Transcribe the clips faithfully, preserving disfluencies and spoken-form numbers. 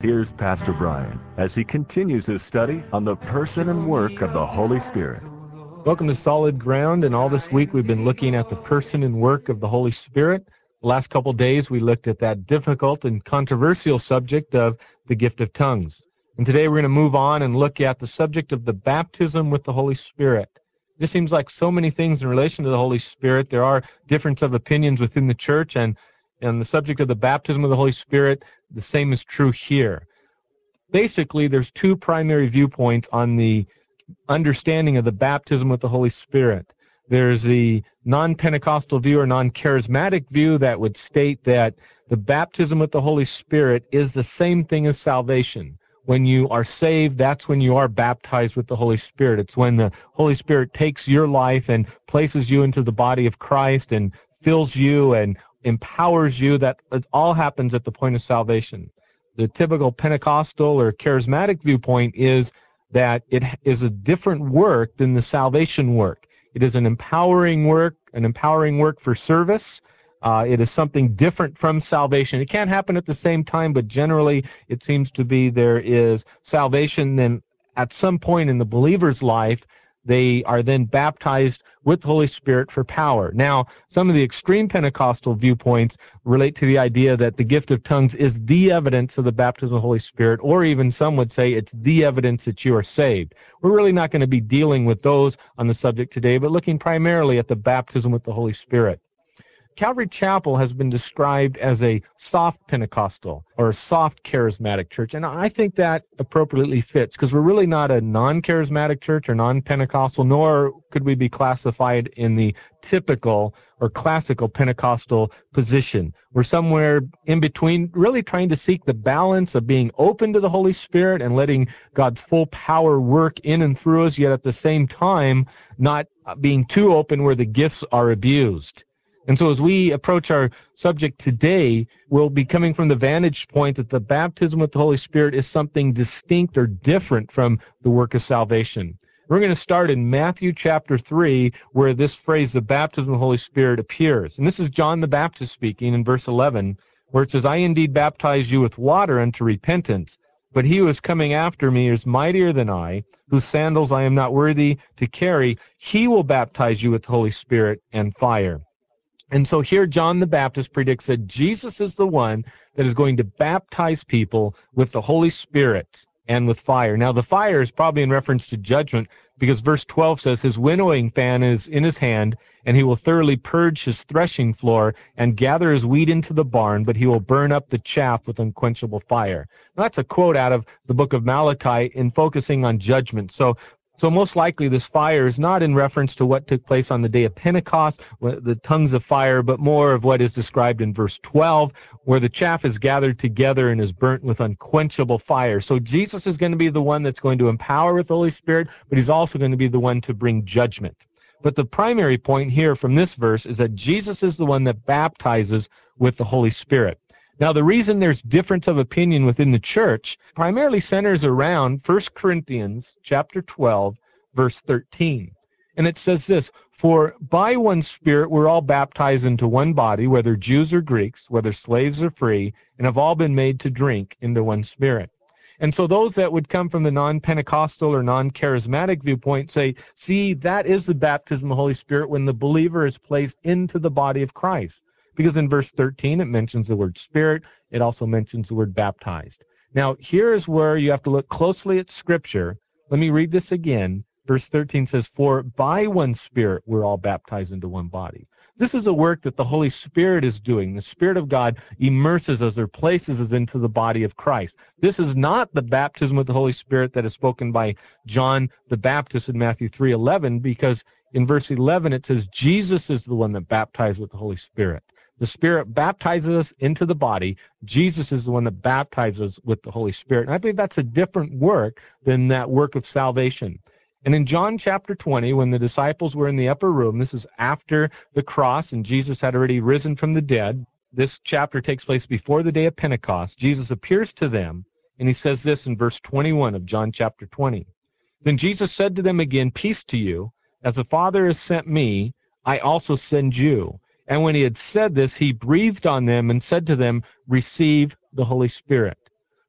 Here's Pastor Brian as he continues his study on the person and work of the Holy Spirit. Welcome to Solid Ground, and all this week we've been looking at the person and work of the Holy Spirit. The last couple days we looked at that difficult and controversial subject of the gift of tongues. And today we're going to move on and look at the subject of the baptism with the Holy Spirit. It seems like so many things in relation to the Holy Spirit. There are difference of opinions within the church, and, and the subject of the baptism of the Holy Spirit, the same is true here. Basically, there's two primary viewpoints on the understanding of the baptism with the Holy Spirit. There's the non-Pentecostal view or non-charismatic view that would state that the baptism with the Holy Spirit is the same thing as salvation. When you are saved, that's when you are baptized with the Holy Spirit. It's when the Holy Spirit takes your life and places you into the body of Christ and fills you and empowers you. That it all happens at the point of salvation. The typical Pentecostal or charismatic viewpoint is that it is a different work than the salvation work. It is an empowering work, an empowering work for service. Uh, it is something different from salvation. It can't happen at the same time, but generally it seems to be there is salvation, then at some point in the believer's life, they are then baptized with the Holy Spirit for power. Now, some of the extreme Pentecostal viewpoints relate to the idea that the gift of tongues is the evidence of the baptism of the Holy Spirit, or even some would say it's the evidence that you are saved. We're really not going to be dealing with those on the subject today, but looking primarily at the baptism with the Holy Spirit. Calvary Chapel has been described as a soft Pentecostal or a soft charismatic church, and I think that appropriately fits because we're really not a non-charismatic church or non-Pentecostal, nor could we be classified in the typical or classical Pentecostal position. We're somewhere in between, really trying to seek the balance of being open to the Holy Spirit and letting God's full power work in and through us, yet at the same time not being too open where the gifts are abused. And so as we approach our subject today, we'll be coming from the vantage point that the baptism with the Holy Spirit is something distinct or different from the work of salvation. We're going to start in Matthew chapter three, where this phrase, the baptism of the Holy Spirit, appears. And this is John the Baptist speaking in verse eleven, where it says, I indeed baptize you with water unto repentance, but he who is coming after me is mightier than I, whose sandals I am not worthy to carry. He will baptize you with the Holy Spirit and fire. And so here John the Baptist predicts that Jesus is the one that is going to baptize people with the Holy Spirit and with fire. Now the fire is probably in reference to judgment because verse twelve says his winnowing fan is in his hand, and he will thoroughly purge his threshing floor and gather his wheat into the barn, but he will burn up the chaff with unquenchable fire. Now that's a quote out of the book of Malachi in focusing on judgment. So So most likely this fire is not in reference to what took place on the day of Pentecost, the tongues of fire, but more of what is described in verse twelve, where the chaff is gathered together and is burnt with unquenchable fire. So Jesus is going to be the one that's going to empower with the Holy Spirit, but he's also going to be the one to bring judgment. But the primary point here from this verse is that Jesus is the one that baptizes with the Holy Spirit. Now, the reason there's difference of opinion within the church primarily centers around First Corinthians chapter twelve, verse thirteen. And it says this, for by one Spirit we're all baptized into one body, whether Jews or Greeks, whether slaves or free, and have all been made to drink into one Spirit. And so those that would come from the non-Pentecostal or non-charismatic viewpoint say, see, that is the baptism of the Holy Spirit when the believer is placed into the body of Christ. Because in verse thirteen, it mentions the word Spirit. It also mentions the word baptized. Now, here is where you have to look closely at Scripture. Let me read this again. Verse thirteen says, for by one Spirit we're all baptized into one body. This is a work that the Holy Spirit is doing. The Spirit of God immerses us or places us into the body of Christ. This is not the baptism with the Holy Spirit that is spoken by John the Baptist in Matthew three eleven, because in verse eleven it says Jesus is the one that baptized with the Holy Spirit. The Spirit baptizes us into the body. Jesus is the one that baptizes with the Holy Spirit. And I believe that's a different work than that work of salvation. And in John chapter twenty, when the disciples were in the upper room, this is after the cross and Jesus had already risen from the dead. This chapter takes place before the day of Pentecost. Jesus appears to them, and he says this in verse twenty-one of John chapter twenty. Then Jesus said to them again, peace to you. As the Father has sent me, I also send you. And when he had said this, he breathed on them and said to them, receive the Holy Spirit.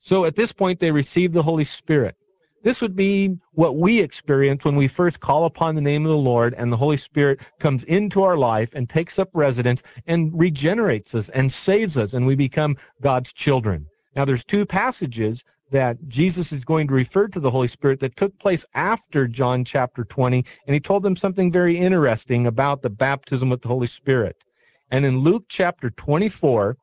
So at this point, they receive the Holy Spirit. This would be what we experience when we first call upon the name of the Lord and the Holy Spirit comes into our life and takes up residence and regenerates us and saves us, and we become God's children. Now, there's two passages that Jesus is going to refer to the Holy Spirit that took place after John chapter twenty, and he told them something very interesting about the baptism with the Holy Spirit. And in Luke chapter twenty-four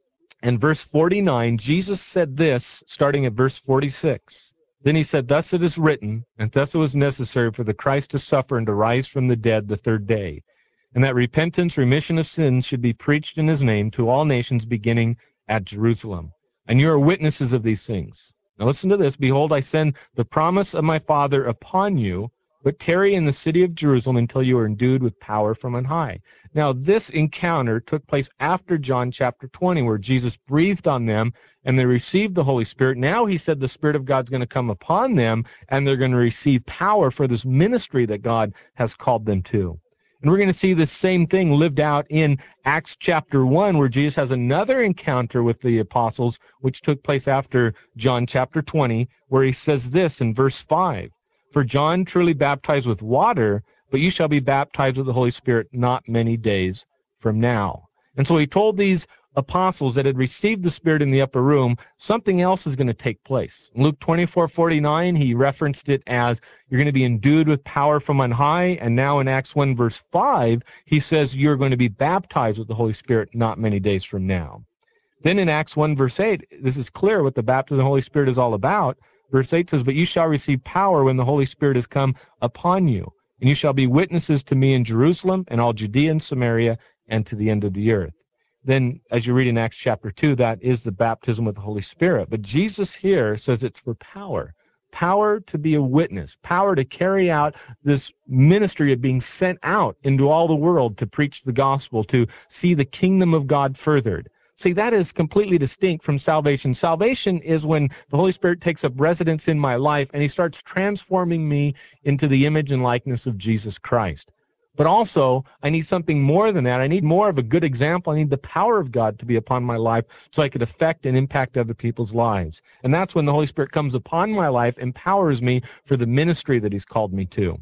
and verse forty-nine, Jesus said this, starting at verse forty-six. Then he said, "Thus it is written, and thus it was necessary for the Christ to suffer and to rise from the dead the third day, and that repentance, remission of sins should be preached in his name to all nations beginning at Jerusalem. And you are witnesses of these things." Now listen to this. "Behold, I send the promise of my Father upon you, but tarry in the city of Jerusalem until you are endued with power from on high." Now this encounter took place after John chapter twenty, where Jesus breathed on them and they received the Holy Spirit. Now he said the Spirit of God's going to come upon them and they're going to receive power for this ministry that God has called them to. And we're going to see the same thing lived out in Acts chapter one, where Jesus has another encounter with the apostles, which took place after John chapter twenty, where he says this in verse five. "For John truly baptized with water, but you shall be baptized with the Holy Spirit not many days from now." And so he told these apostles that had received the Spirit in the upper room, something else is going to take place. In Luke twenty-four forty-nine, he referenced it as you're going to be endued with power from on high. And now in Acts one verse five, he says you're going to be baptized with the Holy Spirit not many days from now. Then in Acts one verse eight, this is clear what the baptism of the Holy Spirit is all about. Verse eight says, "But you shall receive power when the Holy Spirit has come upon you, and you shall be witnesses to me in Jerusalem and all Judea and Samaria and to the end of the earth." Then, as you read in Acts chapter two, that is the baptism with the Holy Spirit. But Jesus here says it's for power. Power to be a witness. Power to carry out this ministry of being sent out into all the world to preach the gospel, to see the kingdom of God furthered. See, that is completely distinct from salvation. Salvation is when the Holy Spirit takes up residence in my life and he starts transforming me into the image and likeness of Jesus Christ. But also, I need something more than that. I need more of a good example. I need the power of God to be upon my life so I could affect and impact other people's lives. And that's when the Holy Spirit comes upon my life, empowers me for the ministry that he's called me to.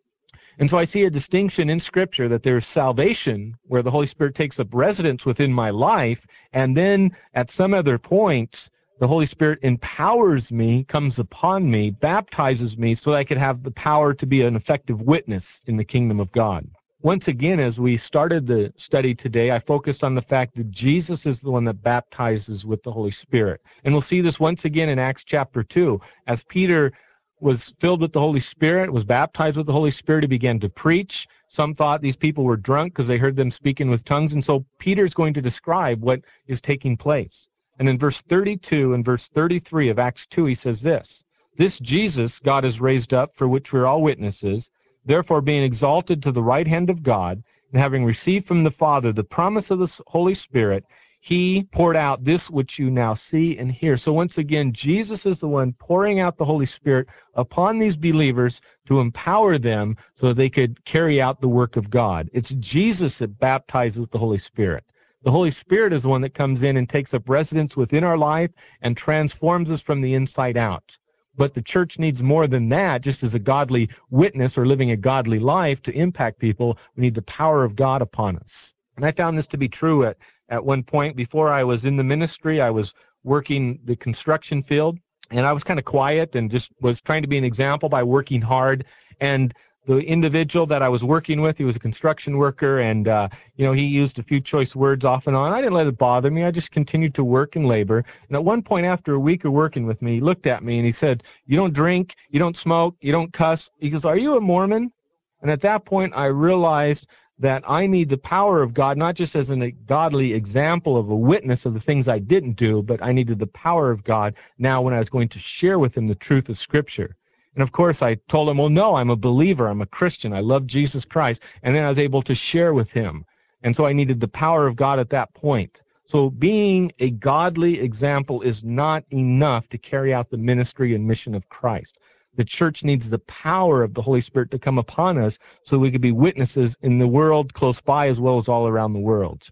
And so I see a distinction in Scripture that there's salvation, where the Holy Spirit takes up residence within my life, and then at some other point, the Holy Spirit empowers me, comes upon me, baptizes me so that I could have the power to be an effective witness in the kingdom of God. Once again, as we started the study today, I focused on the fact that Jesus is the one that baptizes with the Holy Spirit. And we'll see this once again in Acts chapter two. As Peter was filled with the Holy Spirit, was baptized with the Holy Spirit, he began to preach. Some thought these people were drunk because they heard them speaking with tongues. And so Peter's going to describe what is taking place. And in verse thirty-two and verse thirty-three of Acts two, he says this, "This Jesus God has raised up, for which we are all witnesses, therefore being exalted to the right hand of God, and having received from the Father the promise of the Holy Spirit, he poured out this which you now see and hear." So once again, Jesus is the one pouring out the Holy Spirit upon these believers to empower them so that they could carry out the work of God. It's Jesus that baptizes with the Holy Spirit. The Holy Spirit is the one that comes in and takes up residence within our life and transforms us from the inside out. But the church needs more than that. Just as a godly witness or living a godly life to impact people, we need the power of God upon us. And I found this to be true at, at one point. Before I was in the ministry, I was working the construction field, and I was kind of quiet and just was trying to be an example by working hard. And the individual that I was working with, he was a construction worker, and, uh, you know, he used a few choice words off and on. I didn't let it bother me. I just continued to work and labor. And at one point, after a week of working with me, he looked at me and he said, "You don't drink, you don't smoke, you don't cuss." He goes, "Are you a Mormon?" And at that point, I realized that I need the power of God, not just as a godly example of a witness of the things I didn't do, but I needed the power of God now when I was going to share with him the truth of Scripture. And of course, I told him, well, no, I'm a believer. I'm a Christian. I love Jesus Christ. And then I was able to share with him. And so I needed the power of God at that point. So being a godly example is not enough to carry out the ministry and mission of Christ. The church needs the power of the Holy Spirit to come upon us so we could be witnesses in the world close by as well as all around the world.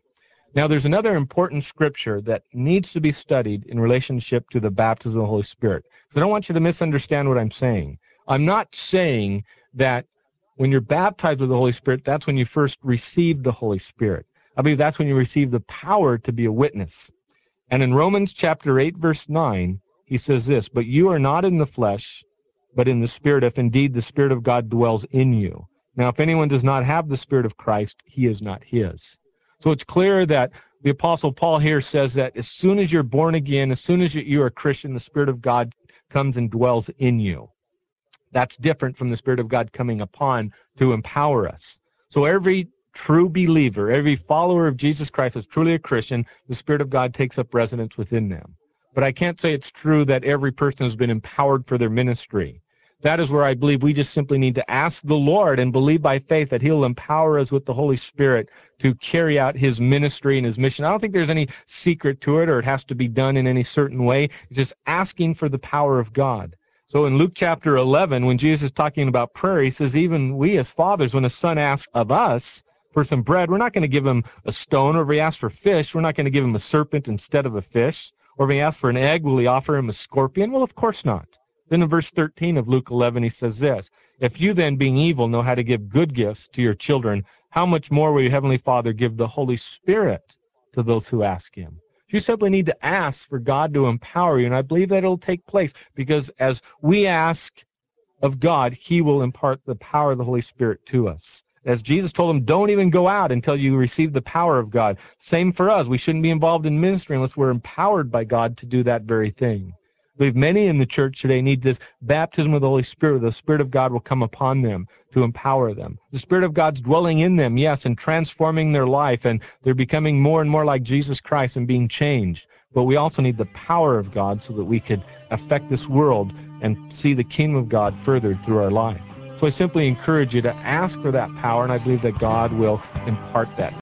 Now, there's another important scripture that needs to be studied in relationship to the baptism of the Holy Spirit. Because I don't want you to misunderstand what I'm saying. I'm not saying that when you're baptized with the Holy Spirit, that's when you first receive the Holy Spirit. I believe that's when you receive the power to be a witness. And in Romans chapter eight, verse nine, he says this, "But you are not in the flesh, but in the Spirit, if indeed the Spirit of God dwells in you. Now, if anyone does not have the Spirit of Christ, he is not his." So it's clear that the Apostle Paul here says that as soon as you're born again, as soon as you are a Christian, the Spirit of God comes and dwells in you. That's different from the Spirit of God coming upon to empower us. So every true believer, every follower of Jesus Christ is truly a Christian, the Spirit of God takes up residence within them. But I can't say it's true that every person has been empowered for their ministry. That is where I believe we just simply need to ask the Lord and believe by faith that he'll empower us with the Holy Spirit to carry out his ministry and his mission. I don't think there's any secret to it or it has to be done in any certain way. It's just asking for the power of God. So in Luke chapter eleven, when Jesus is talking about prayer, he says, even we as fathers, when a son asks of us for some bread, we're not going to give him a stone, or if he asks for fish, we're not going to give him a serpent instead of a fish. Or if he asks for an egg, will he offer him a scorpion? Well, of course not. Then in verse thirteen of Luke eleven, he says this, "If you then, being evil, know how to give good gifts to your children, how much more will your heavenly Father give the Holy Spirit to those who ask him?" You simply need to ask for God to empower you, and I believe that it'll take place, because as we ask of God, he will impart the power of the Holy Spirit to us. As Jesus told them, don't even go out until you receive the power of God. Same for us. We shouldn't be involved in ministry unless we're empowered by God to do that very thing. I believe many in the church today need this baptism of the Holy Spirit. The Spirit of God will come upon them to empower them. The Spirit of God's dwelling in them, yes, and transforming their life, and they're becoming more and more like Jesus Christ and being changed. But we also need the power of God so that we could affect this world and see the kingdom of God furthered through our life. So I simply encourage you to ask for that power, and I believe that God will impart that